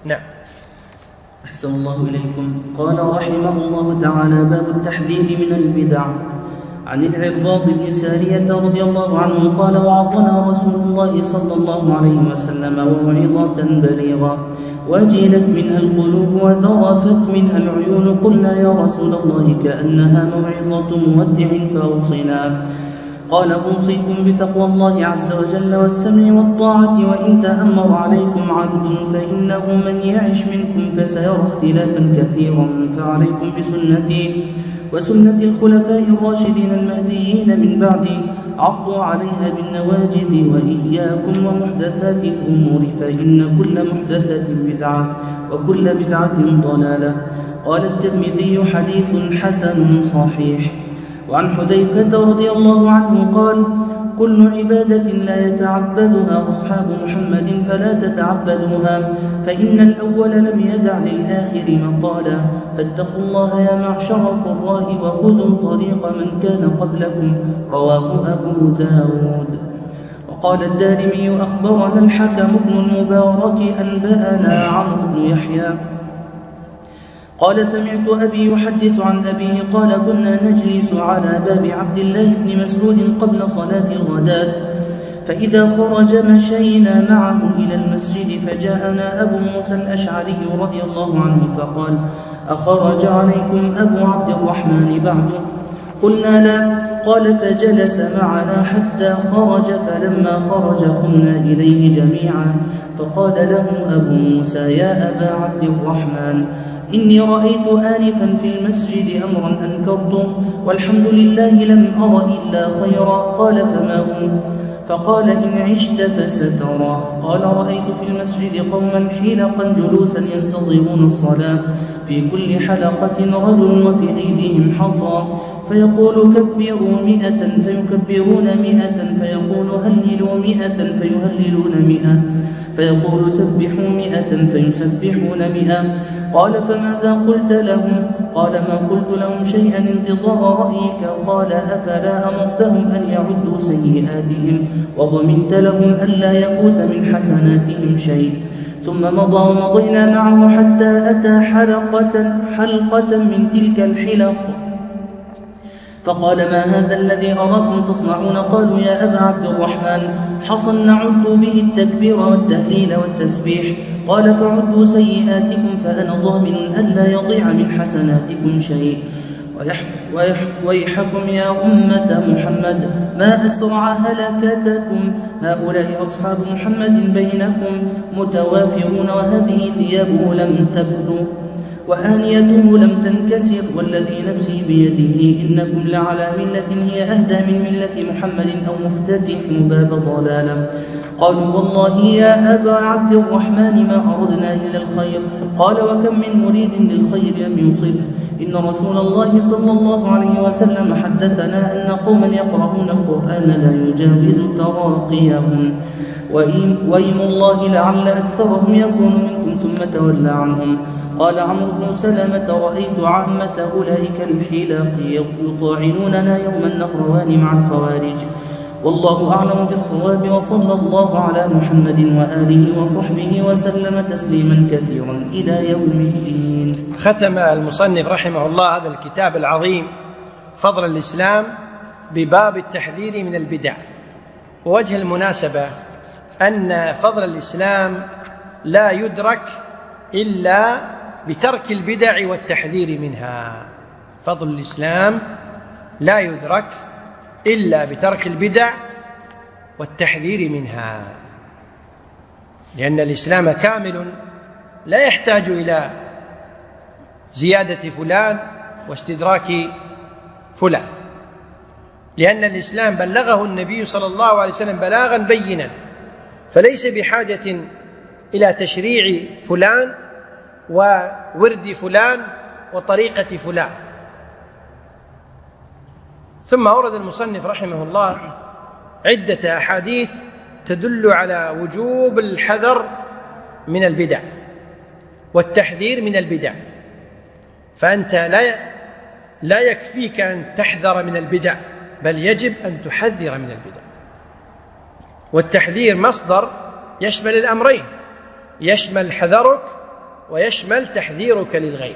نعم. أحسن الله إليكم. قال رحمه الله تعالى: باب التحذير من البدع. عن العرباض بن سارية رضي الله عنه قال: وعظنا رسول الله صلى الله عليه وسلم موعظة بليغة وجلت منها القلوب وذرفت منها العيون. قلنا: يا رسول الله كأنها موعظة مودع فأوصنا. قال: أوصيكم بتقوى الله عز وجل والسمع والطاعة، وإن تأمر عليكم عبد فإنه من يعش منكم فسيرى اختلافا كثيرا، فعليكم بسنتي وسنة الخلفاء الراشدين المهديين من بعدي، عضوا عليها بالنواجذ، وإياكم ومحدثات الأمور، فإن كل محدثة بدعة وكل بدعة ضلالة. قال الترمذي: حديث حسن صحيح. وعن حذيفة رضي الله عنه قال: كل عبادة لا يتعبدها أصحاب محمد فلا تتعبدوها، فإن الأول لم يدع للآخر مقالا، فاتقوا الله يا معشر القراء وخذوا طريق من كان قبلكم. رواه أبو داود. وقال الدارمي: أخبرنا الحكم بن المبارك أنبأنا عمرو بن يحيى قال: سمعت أبي يحدث عن أبيه قال: كنا نجلس على باب عبد الله بن مسعود قبل صلاة الغداة، فإذا خرج مشينا معه إلى المسجد، فجاءنا أبو موسى الأشعري رضي الله عنه فقال: أخرج عليكم أبو عبد الرحمن بعد؟ قلنا: لا. قال: فجلس معنا حتى خرج، فلما خرج قمنا إليه جميعا، فقال له أبو موسى: يا أبا عبد الرحمن، إني رأيت آنفا في المسجد أمرا أنكرته، والحمد لله لم أر إلا خيرا. قال: فما هو؟ فقال: إن عشت فسترى. قال: رأيت في المسجد قوما حلقا جلوسا ينتظرون الصلاة، في كل حلقة رجل وفي أيديهم حصى، فيقول: كبروا 100 فيكبرون 100، فيقول: هللوا 100 فيهللون 100، فيقول: سبحوا 100 فيسبحون 100. قال: فماذا قلت لهم؟ قال: ما قلت لهم شيئا انتظار رأيك. قال: أفلا أمرتهم أن يعدوا سيئاتهم وضمنت لهم ألا يفوت من حسناتهم شيء؟ ثم مضى ومضينا معه حتى أتى حلقة من تلك الحلق، فقال: ما هذا الذي أراكم تصنعون؟ قالوا: يا أبا عبد الرحمن، حصى نعد به التكبير والتهليل والتسبيح. قال: فعدوا سيئاتكم فأنا ضامن ألا يضيع من حسناتكم شيء. ويحكم يا أمة محمد، ما أسرع هلكتكم، هؤلاء أصحاب محمد بينكم متوافرون، وهذه ثيابه لم تبدو وآنيته لم تنكسر، والذي نفسي بيده إنكم لعلى ملة هي أهدى من ملة محمد أو مفتتح باب ضلالة. قالوا: والله يا أبا عبد الرحمن ما أردنا إلا الخير. قال: وكم من مريد للخير لم يصبه. إن رسول الله صلى الله عليه وسلم حدثنا أن قوما يقرؤون القرآن لا يجاوز تراقيهم، وإيم الله لعل أكثرهم يكون منكم ثم تولى عنهم. قال عمرو بن سلمة: رأيت عامة أولئك الحلاق يطاعنوننا يوم النهروان مع الخوارج. والله أعلم بالصواب، وصلى الله على محمد وآله وصحبه وسلم تسليما كثيرا إلى يوم الدين. ختم المصنف رحمه الله هذا الكتاب العظيم فضل الإسلام بباب التحذير من البدع. ووجه المناسبة أن فضل الإسلام لا يدرك إلا بترك البدع والتحذير منها. فضل الإسلام لا يدرك إلا بترك البدع والتحذير منها، لأن الإسلام كامل لا يحتاج إلى زيادة فلان واستدراك فلان، لأن الإسلام بلغه النبي صلى الله عليه وسلم بلاغا بينا، فليس بحاجة إلى تشريع فلان وورد فلان وطريقة فلان. ثم أورد المصنف رحمه الله عدة أحاديث تدل على وجوب الحذر من البدع والتحذير من البدع، فأنت لا يكفيك أن تحذر من البدع، بل يجب أن تحذر من البدع. والتحذير مصدر يشمل الأمرين، يشمل حذرك ويشمل تحذيرك للغير.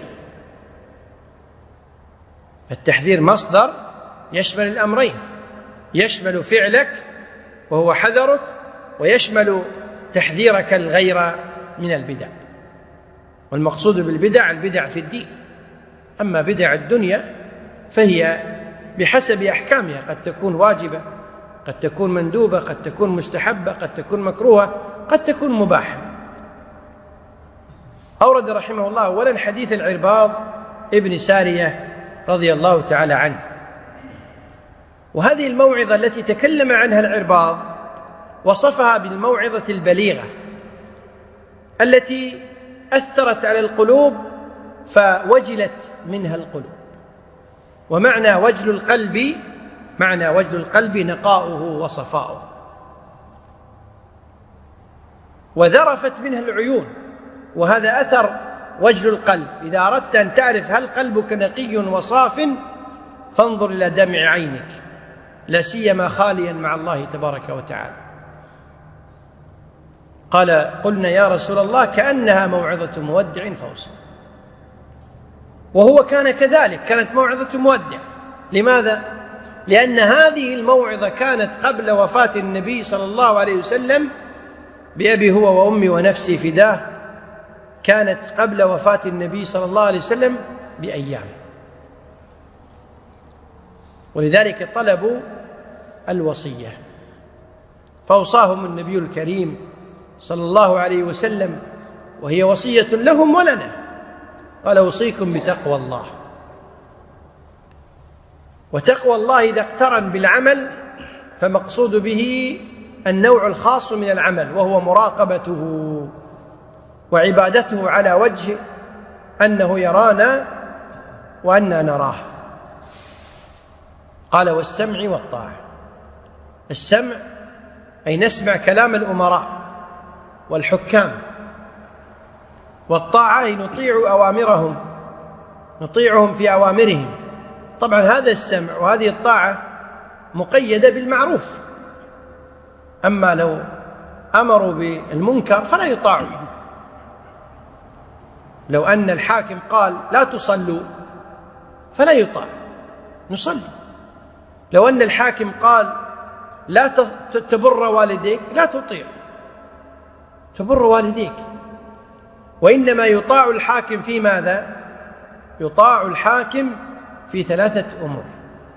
التحذير مصدر يشمل الأمرين، يشمل فعلك وهو حذرك، ويشمل تحذيرك الغير من البدع. والمقصود بالبدع البدع في الدين، أما بدع الدنيا فهي بحسب أحكامها، قد تكون واجبة، قد تكون مندوبة، قد تكون مستحبة، قد تكون مكروهة، قد تكون مباحة. أورد رحمه الله أولا حديث العرباض ابن سارية رضي الله تعالى عنه، وهذه الموعظة التي تكلم عنها العرباض وصفها بالموعظة البليغة التي أثرت على القلوب فوجلت منها القلوب. ومعنى وجل القلب نقاؤه وصفاؤه، وذرفت منها العيون، وهذا أثر وجل القلب. إذا أردت أن تعرف هل قلبك نقي وصاف فانظر إلى دمع عينك، لا سيما خاليا مع الله تبارك وتعالى. قال: قلنا يا رسول الله كأنها موعظة مودع فوصل. وهو كان كذلك، كانت موعظة مودع. لماذا؟ لأن هذه الموعظة كانت قبل وفاة النبي صلى الله عليه وسلم، بأبي هو وأمي ونفسي فداه، كانت قبل وفاة النبي صلى الله عليه وسلم بأيام، ولذلك طلبوا الوصية، فأوصاهم النبي الكريم صلى الله عليه وسلم، وهي وصية لهم ولنا، قال: أوصيكم بتقوى الله. وتقوى الله إذا اقترن بالعمل فمقصود به النوع الخاص من العمل، وهو مراقبته وعبادته على وجه أنه يرانا وأننا نراه. قال: والسمع والطاعة. السمع أي نسمع كلام الأمراء والحكام، والطاعة أي نطيع أوامرهم، نطيعهم في أوامرهم. طبعا هذا السمع وهذه الطاعة مقيدة بالمعروف، أما لو أمروا بالمنكر فلا يطاعوا. لو أن الحاكم قال لا تصلوا فلا يطاع، نصلي. لو أن الحاكم قال لا تبر والديك لا تطيع، تبر والديك. وإنما يطاع الحاكم في ماذا؟ يطاع الحاكم في 3 أمور: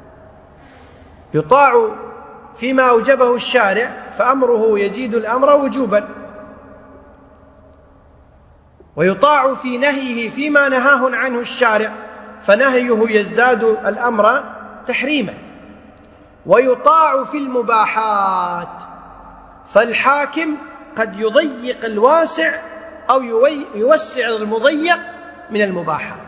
يطاع فيما أوجبه الشارع فأمره يزيد الأمر وجوبا، ويطاع في نهيه فيما نهاه عنه الشارع فنهيه يزداد الأمر تحريما، ويطاع في المباحات، فالحاكم قد يضيق الواسع أو يوسع المضيق من المباحات.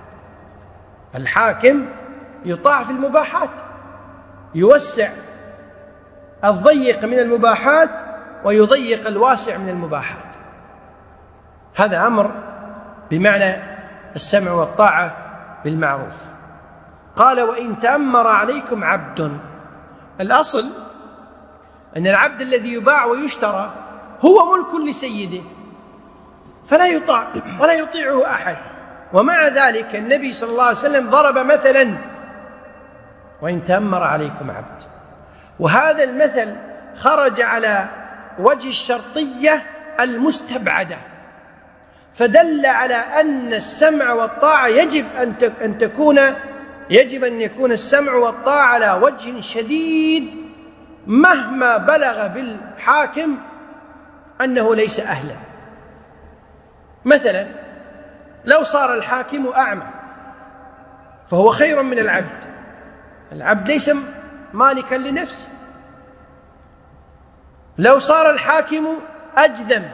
الحاكم يطاع في المباحات، يوسع الضيق من المباحات ويضيق الواسع من المباحات. هذا أمر بمعنى السمع والطاعة بالمعروف. قال: وإن تأمر عليكم عبد. الأصل أن العبد الذي يباع ويشترى هو ملك لسيده، فلا يطاع ولا يطيعه أحد. ومع ذلك النبي صلى الله عليه وسلم ضرب مثلا: وإن تأمر عليكم عبد. وهذا المثل خرج على وجه الشرطية المستبعدة، فدل على أن السمع والطاعة يجب أن يكون السمع والطاعة على وجه شديد، مهما بلغ بالحاكم أنه ليس أهلا. مثلا لو صار الحاكم أعمى فهو خير من العبد، العبد ليس مالكا لنفسه. لو صار الحاكم أجذم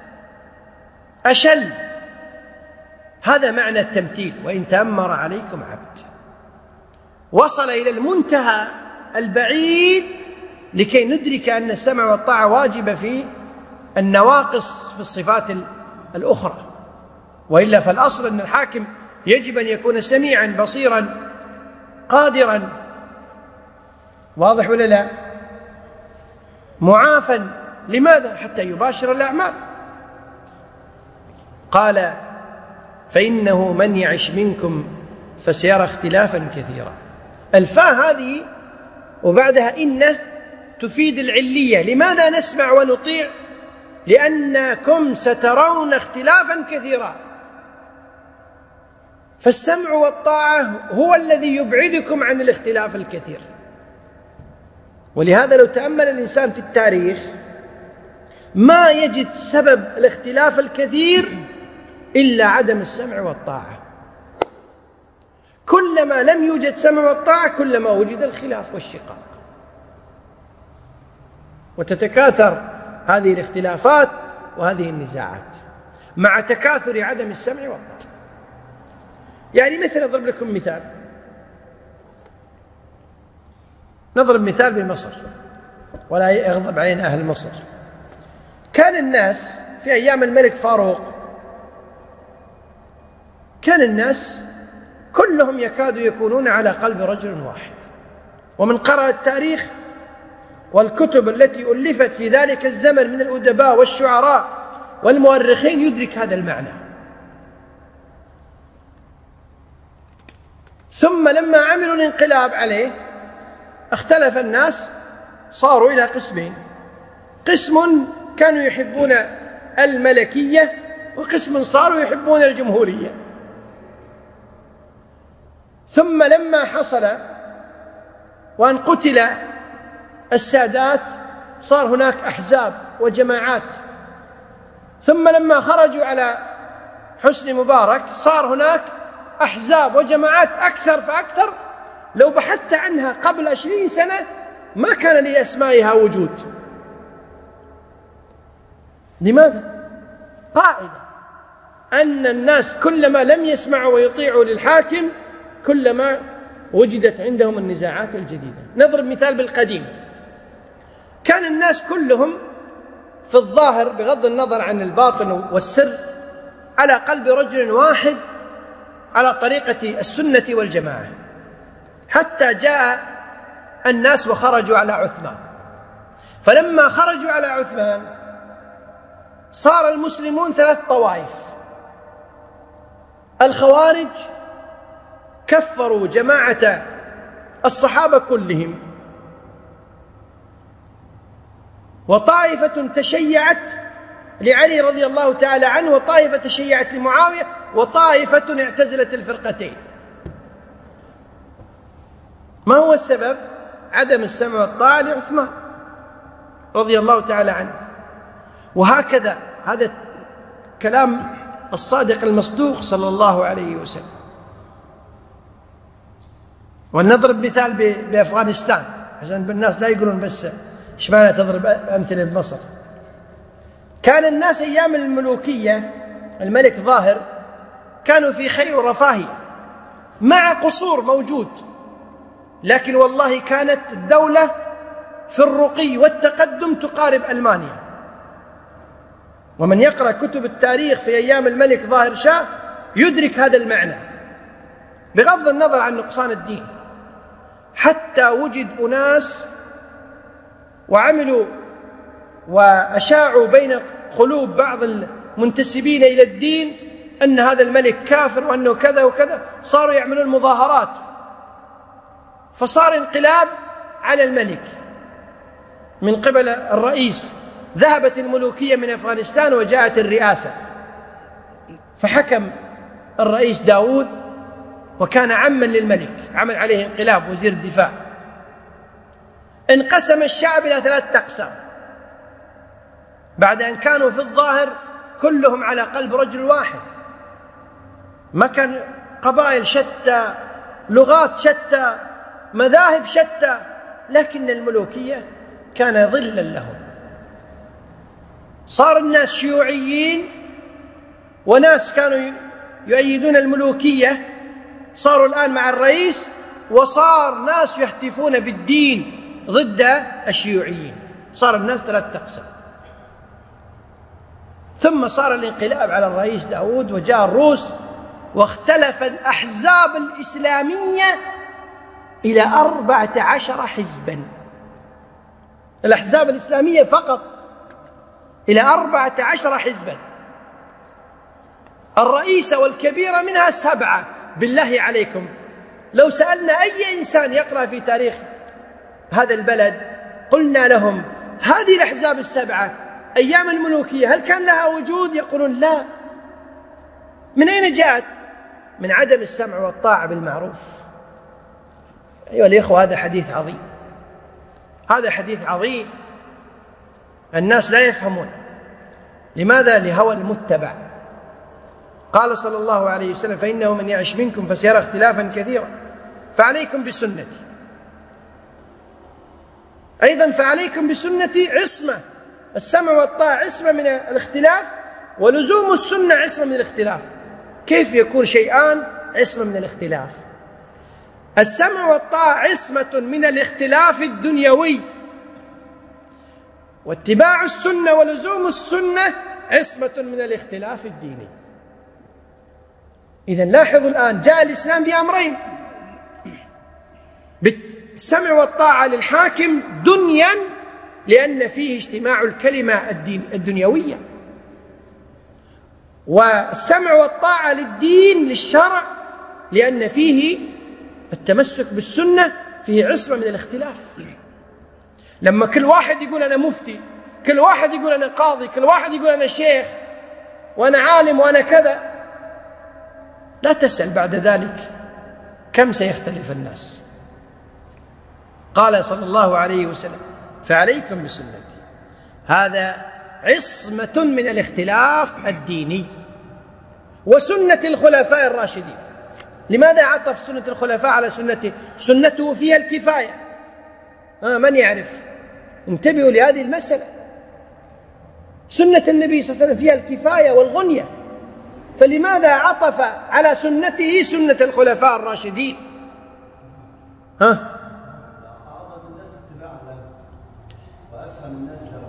أشل، هذا معنى التمثيل: وإن تأمر عليكم عبد. وصل إلى المنتهى البعيد لكي ندرك أن السمع والطاعة واجبة في النواقص في الصفات الأخرى، وإلا فالأصل أن الحاكم يجب أن يكون سميعا بصيرا قادرا، واضح ولا لا؟ معافا. لماذا؟ حتى يباشر الأعمال. قال: فإنه من يعش منكم فسيرى اختلافا كثيرا. الفاء هذه وبعدها إن تفيد العلية. لماذا نسمع ونطيع؟ لأنكم سترون اختلافا كثيرا. فالسمع والطاعة هو الذي يبعدكم عن الاختلاف الكثير. ولهذا لو تأمل الإنسان في التاريخ ما يجد سبب الاختلاف الكثير إلا عدم السمع والطاعة. كلما لم يوجد سمع والطاعة كلما وجد الخلاف والشقاق، وتتكاثر هذه الاختلافات وهذه النزاعات مع تكاثر عدم السمع والطاعة. يعني مثل أضرب لكم مثال، نضرب مثال بمصر ولا يغضب علينا أهل مصر. كان الناس في أيام الملك فاروق كان الناس كلهم يكادوا يكونون على قلب رجل واحد، ومن قرأ التاريخ والكتب التي ألفت في ذلك الزمن من الأدباء والشعراء والمؤرخين يدرك هذا المعنى. ثم لما عملوا الانقلاب عليه اختلف الناس، صاروا إلى قسمين: قسم كانوا يحبون الملكية، وقسم صاروا يحبون الجمهورية. ثم لما حصل وأن قتل السادات صار هناك أحزاب وجماعات. ثم لما خرجوا على حسني مبارك صار هناك أحزاب وجماعات أكثر فأكثر. لو بحثت عنها قبل 20 سنة ما كان لأسمائها وجود. لماذا؟ قاعدة أن الناس كلما لم يسمعوا ويطيعوا للحاكم كلما وجدت عندهم النزاعات الجديدة. نضرب مثال بالقديم. كان الناس كلهم في الظاهر بغض النظر عن الباطن والسر على قلب رجل واحد على طريقة السنة والجماعة، حتى جاء الناس وخرجوا على عثمان. فلما خرجوا على عثمان صار المسلمون 3 طوائف. الخوارج كفروا جماعة الصحابة كلهم، وطائفة تشيعت لعلي رضي الله تعالى عنه، وطائفة تشيعت لمعاوية، وطائفة اعتزلت الفرقتين. ما هو السبب؟ عدم السمع والطاعة لعثمان رضي الله تعالى عنه. وهكذا هذا كلام الصادق المصدوق صلى الله عليه وسلم. ونضرب مثال بأفغانستان عشان الناس لا يقولون بس إيش معنى تضرب أمثلة بمصر. كان الناس أيام الملوكية الملك ظاهر كانوا في خير ورفاهية مع قصور موجود، لكن والله كانت الدولة في الرقي والتقدم تقارب ألمانيا. ومن يقرأ كتب التاريخ في أيام الملك ظاهر شاه يدرك هذا المعنى بغض النظر عن نقصان الدين. حتى وجد أناس وعملوا وأشاعوا بين قلوب بعض المنتسبين إلى الدين أن هذا الملك كافر وأنه كذا وكذا، صاروا يعملون مظاهرات، فصار انقلاب على الملك من قبل الرئيس. ذهبت الملوكية من أفغانستان وجاءت الرئاسة، فحكم الرئيس داود وكان عما للملك، عمل عليه انقلاب وزير الدفاع. انقسم الشعب إلى 3 أقسام بعد أن كانوا في الظاهر كلهم على قلب رجل واحد. ما كان قبائل شتى، لغات شتى، مذاهب شتى، لكن الملوكية كان ظلا لهم. صار الناس شيوعيين وناس كانوا يؤيدون الملوكية صاروا الآن مع الرئيس، وصار ناس يهتفون بالدين ضد الشيوعيين. صار الناس 3 أقسام. ثم صار الانقلاب على الرئيس داود وجاء الروس، واختلف الأحزاب الإسلامية إلى 14 حزبا. الأحزاب الإسلامية فقط إلى 14 حزبا. الرئيسة والكبيرة منها 7. بالله عليكم لو سألنا أي إنسان يقرأ في تاريخ هذا البلد قلنا لهم هذه الأحزاب 7 أيام الملوكية هل كان لها وجود؟ يقولون لا. من أين جاءت؟ من عدم السمع والطاعة بالمعروف. أيها الإخوة هذا حديث عظيم، هذا حديث عظيم الناس لا يفهمون. لماذا؟ لهوى المتبع. قال صلى الله عليه وسلم فإنه من يعش منكم فسيرى اختلافا كثيرا فعليكم بسنتي. أيضا فعليكم بسنتي عصمة، السمع والطاعة عصمة من الاختلاف، ولزوم السنة عصمة من الاختلاف. كيف يكون شيئان عصمة من الاختلاف؟ السمع والطاعة عصمة من الاختلاف الدنيوي، واتباع السنة ولزوم السنة عصمة من الاختلاف الديني. إذن لاحظوا الآن جاء الإسلام بأمرين: بالسمع والطاعة للحاكم دنيا لأن فيه اجتماع الكلمة الدنيوية، والسمع والطاعة للدين للشرع لأن فيه التمسك بالسنة فيه عصمة من الاختلاف. لما كل واحد يقول أنا مفتي، كل واحد يقول أنا قاضي، كل واحد يقول أنا شيخ وأنا عالم وأنا كذا، لا تسأل بعد ذلك كم سيختلف الناس. قال صلى الله عليه وسلم فعليكم بسنتي، هذا عصمة من الاختلاف الديني. وسنة الخلفاء الراشدين، لماذا عطف سنة الخلفاء على سنته؟ سنته فيها الكفاية. من يعرف؟ انتبهوا لهذه المسألة. سنة النبي صلى الله عليه وسلم فيها الكفاية والغنية، فلماذا عطف على سنته سنة الخلفاء الراشدين؟ أعظم الناس اتباعا له وأفهم الناس له.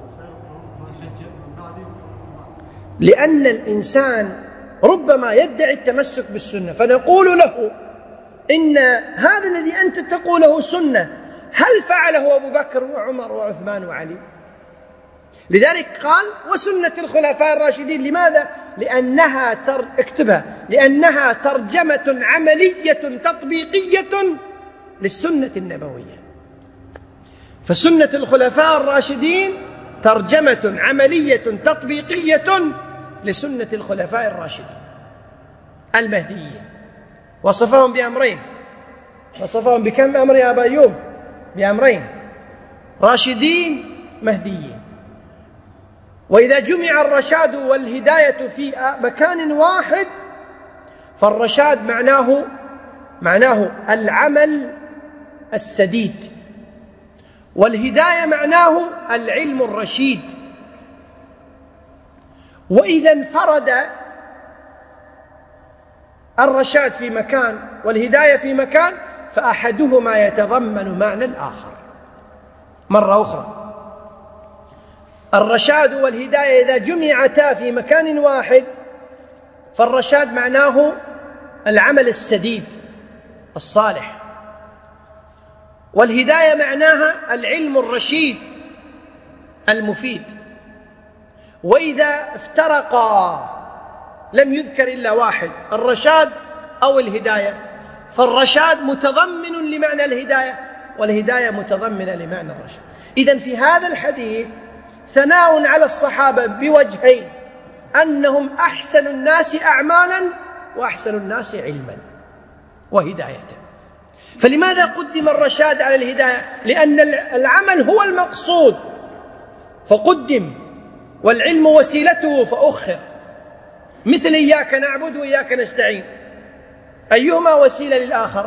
لأن الإنسان ربما يدعي التمسك بالسنة، فنقول له إن هذا الذي أنت تقوله سنة، هل فعله أبو بكر وعمر وعثمان وعلي؟ لذلك قال وسنة الخلفاء الراشدين. لماذا؟ لأنها اكتبها، لأنها ترجمة عملية تطبيقية للسنة النبوية. فسنة الخلفاء الراشدين ترجمة عملية تطبيقية لسنة الخلفاء الراشدين المهديين. وصفهم بأمرين. وصفهم بكم أمر يا أبا أيوب؟ بأمرين: راشدين مهديين. وإذا جمع الرشاد والهداية في مكان واحد فالرشاد معناه العمل السديد، والهداية معناه العلم الرشيد. وإذا انفرد الرشاد في مكان والهداية في مكان فأحدهما يتضمن معنى الآخر. مرة أخرى، الرشاد والهداية إذا جمعتا في مكان واحد فالرشاد معناه العمل السديد الصالح، والهداية معناها العلم الرشيد المفيد. وإذا افترقا لم يذكر إلا واحد، الرشاد أو الهداية، فالرشاد متضمن لمعنى الهداية والهداية متضمنة لمعنى الرشاد. إذن في هذا الحديث ثناء على الصحابة بوجهين: أنهم أحسن الناس أعمالا وأحسن الناس علما وهداية. فلماذا قدم الرشاد على الهداية؟ لأن العمل هو المقصود فقدم، والعلم وسيلته فأخر. مثل إياك نعبد وإياك نستعين، أيهما وسيلة للآخر؟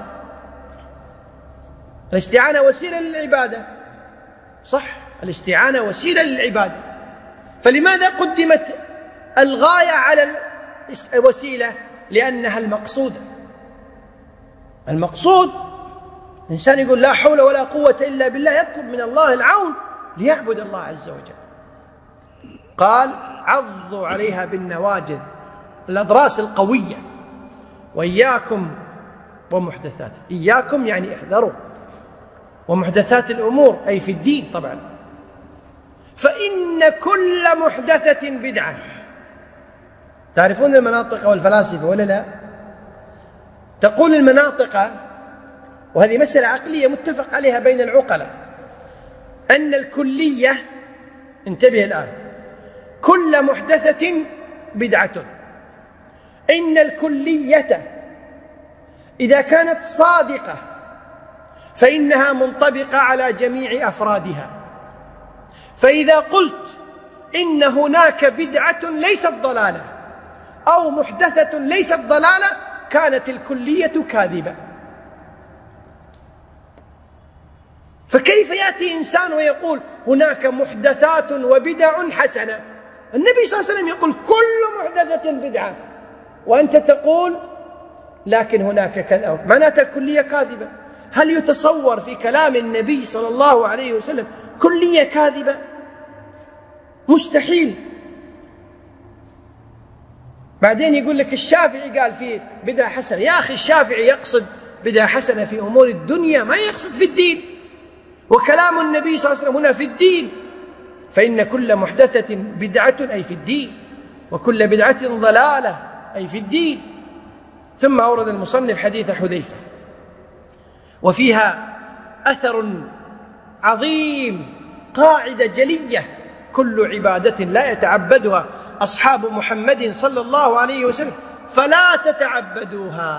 الاستعانة وسيلة للعبادة، صح؟ الاستعانة وسيلة للعبادة. فلماذا قدمت الغاية على الوسيلة؟ لأنها المقصودة. المقصود الإنسان يقول لا حول ولا قوة إلا بالله، يطلب من الله العون ليعبد الله عز وجل. قال عضوا عليها بالنواجذ، الأضراس القوية، وإياكم ومحدثات. إياكم يعني احذروا، ومحدثات الأمور أي في الدين طبعا. فإن كل محدثة بدعة، تعرفون المناطق والفلاسفة ولا لا؟ تقول المناطق، وهذه مسألة عقلية متفق عليها بين العقلاء، أن الكلية، انتبه الآن، كل محدثة بدعة. إن الكلية إذا كانت صادقة فإنها منطبقة على جميع أفرادها. فإذا قلت إن هناك بدعة ليست ضلالة أو محدثة ليست ضلالة كانت الكلية كاذبة. فكيف يأتي إنسان ويقول هناك محدثات وبدع حسنة؟ النبي صلى الله عليه وسلم يقول كل محدثة بدعة، وأنت تقول لكن هناك كذا، معناتها الكلية كاذبة. هل يتصور في كلام النبي صلى الله عليه وسلم كلية كاذبة؟ مستحيل. بعدين يقول لك الشافعي قال فيه بدعة حسنة. يا أخي الشافعي يقصد بدعة حسنة في أمور الدنيا، ما يقصد في الدين. وكلام النبي صلى الله عليه وسلم هنا في الدين، فإن كل محدثة بدعة أي في الدين، وكل بدعة ضلالة أي في الدين. ثم أورد المصنف حديث حذيفة، وفيها أثر عظيم، قاعدة جلية: كل عبادة لا يتعبدها أصحاب محمد صلى الله عليه وسلم فلا تتعبدوها.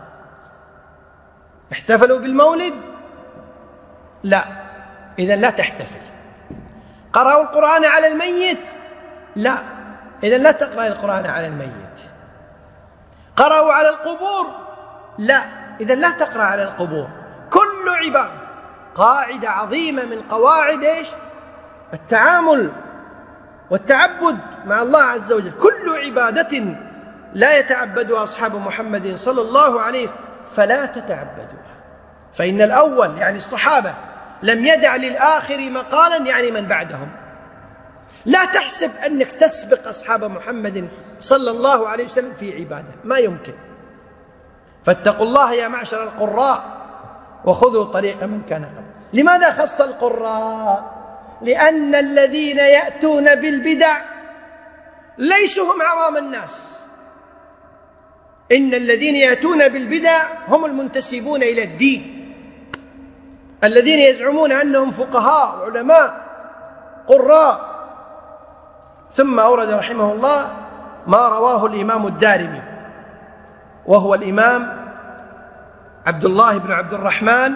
احتفلوا بالمولد؟ لا، إذن لا تحتفل. قرأوا القرآن على الميت؟ لا، إذن لا تقرأ القرآن على الميت. قرأوا على القبور؟ لا، إذن لا تقرأ على القبور. كل عبادة، قاعدة عظيمة من قواعد إيش؟ التعامل والتعبد مع الله عز وجل. كل عبادة لا يتعبدها أصحاب محمد صلى الله عليه فلا تتعبدوها. فإن الأول يعني الصحابة لم يدع للآخر مقالا، يعني من بعدهم. لا تحسب أنك تسبق أصحاب محمد صلى الله عليه وسلم في عبادة، ما يمكن. فاتقوا الله يا معشر القراء وخذوا طريق من كان قبل. لماذا خص القراء؟ لأن الذين يأتون بالبدع ليسوا هم عوام الناس. إن الذين يأتون بالبدع هم المنتسبون إلى الدين، الذين يزعمون أنهم فقهاء وعلماء قراء. ثم أورد رحمه الله ما رواه الإمام الدارمي، وهو الإمام عبد الله بن عبد الرحمن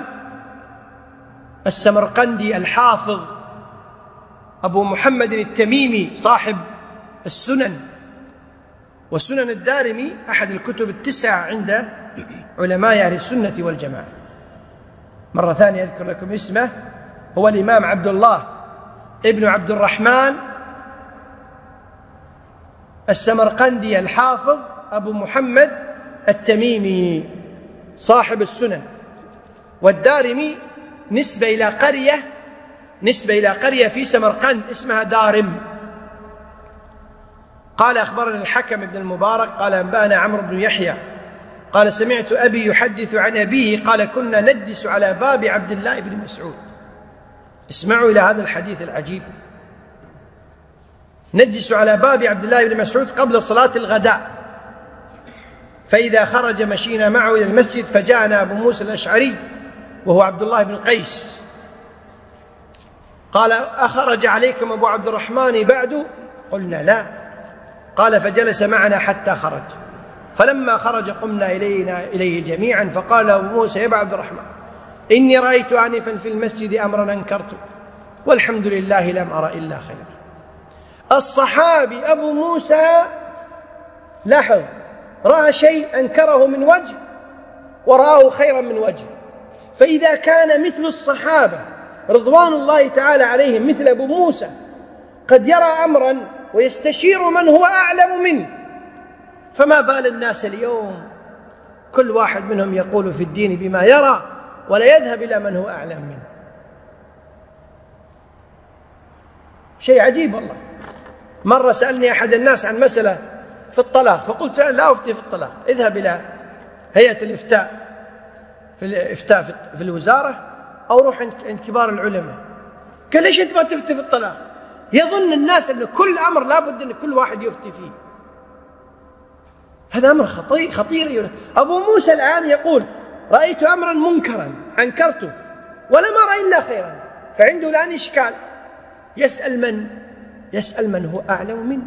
السمرقندي الحافظ أبو محمد التميمي صاحب السنن. وسنن الدارمي أحد الكتب التسع عند علماء أهل السنة والجماعة. مرة ثانية أذكر لكم اسمه، هو الإمام عبد الله ابن عبد الرحمن السمرقندي الحافظ أبو محمد التميمي صاحب السنن. والدارمي نسبة إلى قرية في سمرقند اسمها دارم. قال أخبرنا الحكم بن المبارك قال أنبأنا عمرو بن يحيى قال سمعت أبي يحدث عن أبيه قال كنا نجلس على باب عبد الله بن مسعود. اسمعوا إلى هذا الحديث العجيب. نجلس على باب عبد الله بن مسعود قبل صلاة الغداء، فإذا خرج مشينا معه إلى المسجد فجاءنا أبو موسى الأشعري وهو عبد الله بن قيس قال أخرج عليكم أبو عبد الرحمن بعد؟ قلنا لا. قال فجلس معنا حتى خرج، فلما خرج قمنا إليه جميعا فقال أبو موسى يا أبا عبد الرحمن إني رأيت آنفا في المسجد أمرا أنكرته والحمد لله لم أرى إلا خيرا. الصحابي أبو موسى لاحظ رأى شيء أنكره من وجه ورآه خيرا من وجه. فإذا كان مثل الصحابة رضوان الله تعالى عليهم مثل أبو موسى قد يرى أمرا ويستشير من هو أعلم منه، فما بال الناس اليوم كل واحد منهم يقول في الدين بما يرى ولا يذهب إلى من هو أعلم منه. شيء عجيب والله. مرة سألني أحد الناس عن مسألة في الطلاق فقلت لا أفتي في الطلاق، اذهب إلى هيئة الإفتاء في الوزارة أو روح عند كبار العلماء. قال ليش أنت ما تفتي في الطلاق؟ يظن الناس أن كل أمر لابد أن كل واحد يفتي فيه. هذا أمر خطير. أبو موسى الآن يقول رأيت أمرا منكرا أنكرته ولم أرى إلا خيرا، فعنده الآن إشكال، يسأل من هو أعلم منه.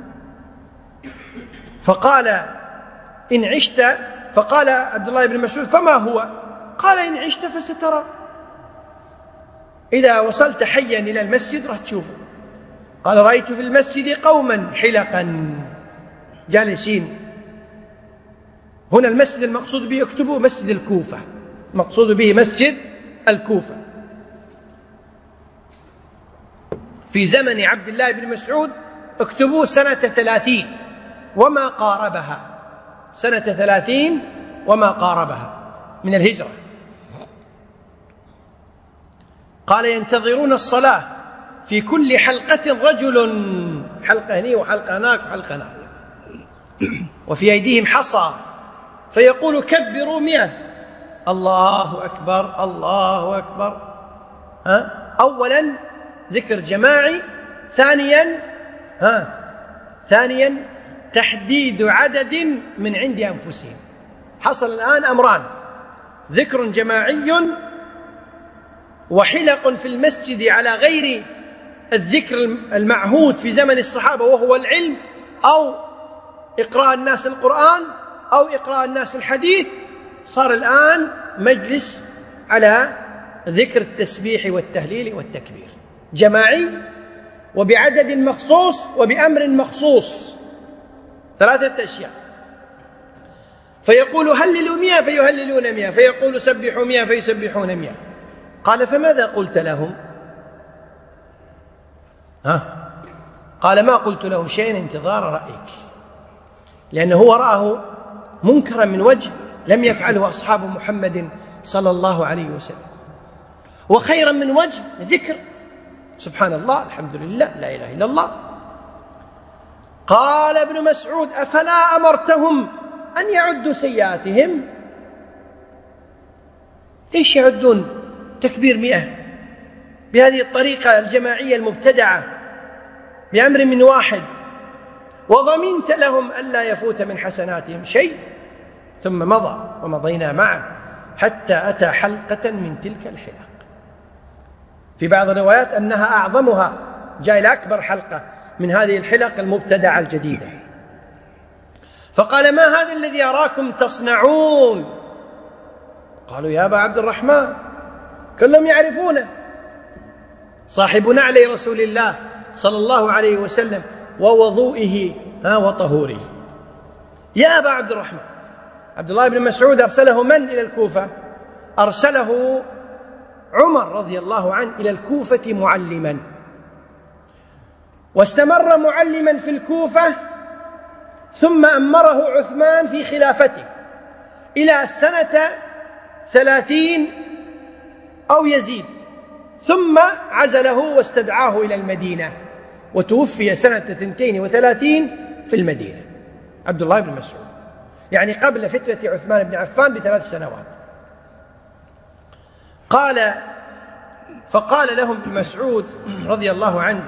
فقال إن عشت، فقال عبد الله بن مسعود فما هو؟ قال إن عشت فسترى، إذا وصلت حيا إلى المسجد راح تشوفه. قال رأيت في المسجد قوما حلقا جالسين. هنا المسجد المقصود به اكتبوا مسجد الكوفة، مقصود به مسجد الكوفة. في زمن عبد الله بن مسعود اكتبوا سنة 30 وما قاربها، سنة 30 وما قاربها من الهجرة. قال ينتظرون الصلاة في كل حلقة رجل، حلقة هنا وحلقة هناك وحلقة هناك، وفي أيديهم حصى، فيقول كبروا 100، الله أكبر الله أكبر. أولا ذكر جماعي، ثانيا تحديد عدد من عند أنفسهم. حصل الآن أمران: ذكر جماعي وحلق في المسجد على غير الذكر المعهود في زمن الصحابة، وهو العلم أو إقراء الناس القرآن أو إقراء الناس الحديث. صار الآن مجلس على ذكر التسبيح والتهليل والتكبير، جماعي وبعدد مخصوص وبأمر مخصوص، 3 أشياء. فيقول هللوا 100 فيهللون 100، فيقول سبحوا 100 فيسبحون 100. قال فماذا قلت لهم؟ قال ما قلت لهم شيئا انتظار رأيك، لأنه هو رآه منكرا من وجه لم يفعله أصحاب محمد صلى الله عليه وسلم، وخيرا من وجه ذكر سبحان الله الحمد لله لا إله إلا الله. قال ابن مسعود أفلا أمرتهم أن يعدوا سيئاتهم؟ ليش يعدون تكبير 100 بهذه الطريقة الجماعية المبتدعة بأمر من واحد، وضمنت لهم ألا يفوت من حسناتهم شيء؟ ثم مضى ومضينا معه حتى أتى حلقة من تلك الحلق. في بعض الروايات أنها أعظمها، جاء إلى أكبر حلقة من هذه الحلق المبتدعة الجديدة. فقال ما هذا الذي أراكم تصنعون؟ قالوا يا أبا عبد الرحمن، كلهم يعرفونه، صاحب نعلي رسول الله صلى الله عليه وسلم ووضوئه وطهوره. يا أبا عبد الرحمن، عبد الله بن مسعود أرسله من إلى الكوفة؟ أرسله عمر رضي الله عنه إلى الكوفة معلما، واستمر معلما في الكوفة، ثم أمره عثمان في خلافته إلى سنة 30 أو يزيد، ثم عزله واستدعاه إلى المدينة، وتوفي سنة 32 في المدينة عبد الله بن مسعود، يعني قبل فترة عثمان بن عفان ب3 سنوات. فقال لهم ابن مسعود رضي الله عنه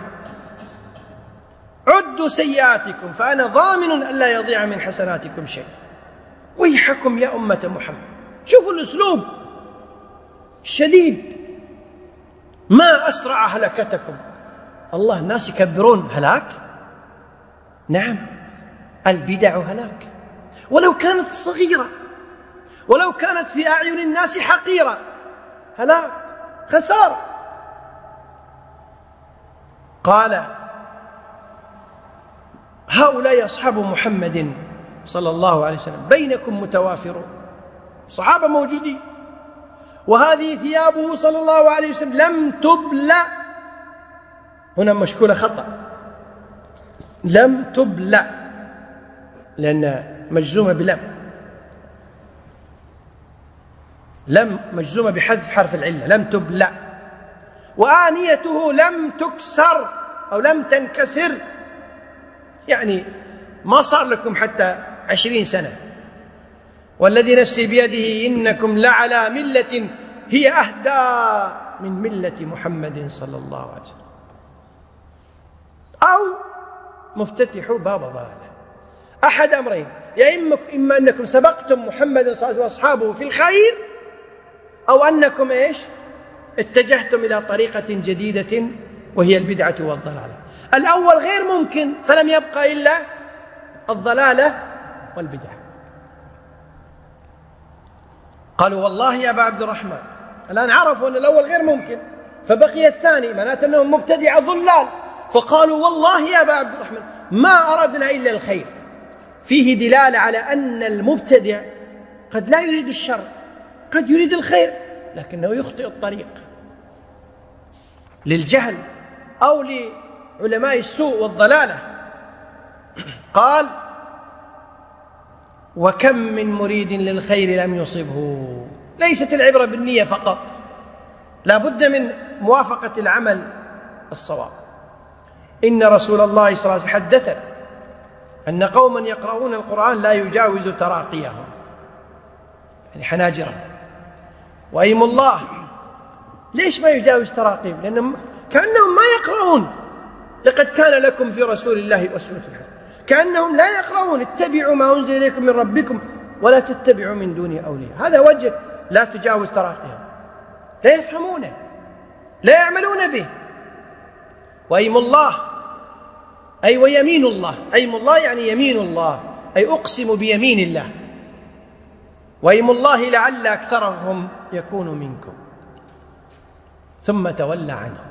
عدوا سيئاتكم فأنا ضامن ألا يضيع من حسناتكم شيء. ويحكم يا أمة محمد، شوفوا الأسلوب الشديد، ما أسرع هلكتكم. الله الناس يكبرون هلاك، نعم البدع هلاك، ولو كانت صغيرة، ولو كانت في أعين الناس حقيرة، هلاك خسارة. قال هؤلاء أصحاب محمد صلى الله عليه وسلم بينكم متوافرون، صحابة موجودين، وهذه ثيابه صلى الله عليه وسلم لم تبلى، هنا مشكولة خطأ، لم تبلى لأن مجزومة بلم، لم مجزومة بحذف حرف العلة، لم تبلى. وآنيته لم تكسر أو لم تنكسر، يعني ما صار لكم حتى 20 سنة. والذي نفسي بيده إنكم لعلى ملة هي أهدى من ملة محمد صلى الله عليه وسلم، أو مفتتح باب ضلاله. أحد أمرين: يا إما أنكم سبقتم محمد صلى الله عليه وسلم وأصحابه في الخير، أو أنكم اتجهتم إلى طريقة جديدة وهي البدعة والضلالة. الأول غير ممكن، فلم يبقى إلا الضلالة والبدعة. قالوا والله يا أبا عبد الرحمن، الآن عرفوا أن الأول غير ممكن، فبقي الثاني، معناته أنهم مبتدعة ضلال. فقالوا والله يا أبا عبد الرحمن ما أردنا إلا الخير. فيه دلالة على أن المبتدع قد لا يريد الشر، قد يريد الخير، لكنه يخطئ الطريق للجهل أو لعلماء السوء والضلالة. قال: وكم من مريد للخير لم يصبه. ليست العبرة بالنية فقط، لا بد من موافقة العمل الصواب. إن رسول الله صلى الله عليه وسلم حدثنا أن قوما يقرؤون القرآن لا يجاوز تراقيهم، يعني حناجرهم. وأيم الله، ليش ما يجاوز تراقيهم؟ لأنهم كأنهم ما يقرؤون. لقد كان لكم في رسول الله أسوة حسنة. كأنهم لا يقرؤون. اتبعوا ما أنزل إليكم من ربكم ولا تتبعوا من دونه أولياء. هذا وجه لا تجاوز تراقيهم، لا يفهمونه، لا يعملون به. وأيم الله أي ويمين الله. أيم الله يعني يمين الله، أي أقسم بيمين الله. وأيم الله لعل أكثرهم يكون منكم. ثم تولى عنهم.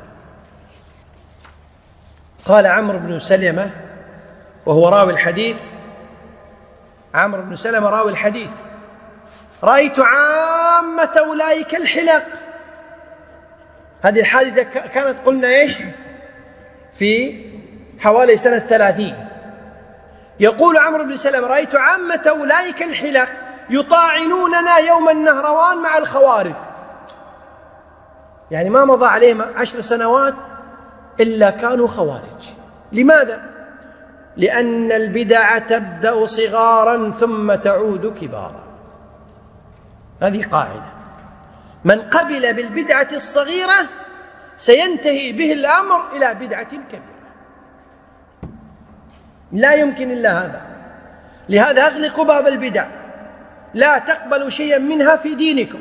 قال عمرو بن سلمة وهو راوي الحديث، عمرو بن سلمة راوي الحديث: رأيت عامة أولئك الحلق. هذه الحادثة كانت قلنا في حوالي سنة 30. يقول عمرو بن سلمة: رأيت عامة أولئك الحلق يطاعنوننا يوم النهروان مع الخوارج. يعني ما مضى عليهم 10 سنوات إلا كانوا خوارج. لماذا؟ لأن البدع تبدأ صغارا ثم تعود كبارا. هذه قاعدة: من قبل بالبدعة الصغيرة سينتهي به الأمر إلى بدعة كبيرة. لا يمكن إلا هذا. لهذا أغلقوا باب البدع، لا تقبلوا شيئا منها في دينكم.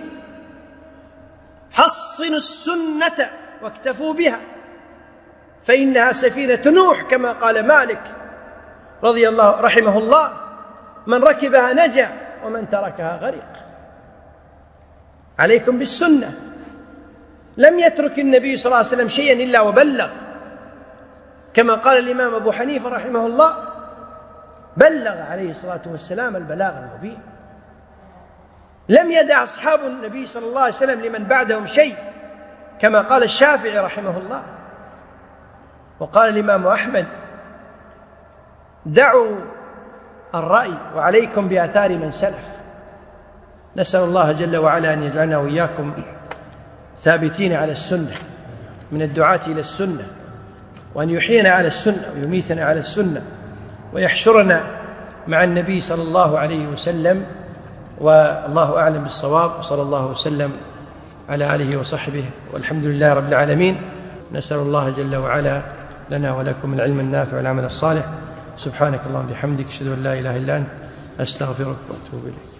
حصنوا السنة واكتفوا بها، فإنها سفينة نوح كما قال مالك رضي الله رحمه الله: من ركبها نجا ومن تركها غرق. عليكم بالسنة. لم يترك النبي صلى الله عليه وسلم شيئا إلا وبلغ، كما قال الإمام أبو حنيفة رحمه الله: بلغ عليه الصلاة والسلام البلاغ المبين. لم يدع أصحاب النبي صلى الله عليه وسلم لمن بعدهم شيء، كما قال الشافعي رحمه الله. وقال الإمام أحمد: دعوا الرأي وعليكم بآثار من سلف. نسأل الله جل وعلا أن يجعلنا وإياكم ثابتين على السنة، من الدعاة إلى السنة، وأن يحيينا على السنة ويميتنا على السنة، ويحشرنا مع النبي صلى الله عليه وسلم. والله أعلم بالصواب، وصلى الله وسلم على آله وصحبه، والحمد لله رب العالمين. نسأل الله جل وعلا لنا ولكم العلم النافع والعمل الصالح. سبحانك اللهم وبحمدك، أشهد أن لا إله إلا أنت، أستغفرك وأتوب إليك.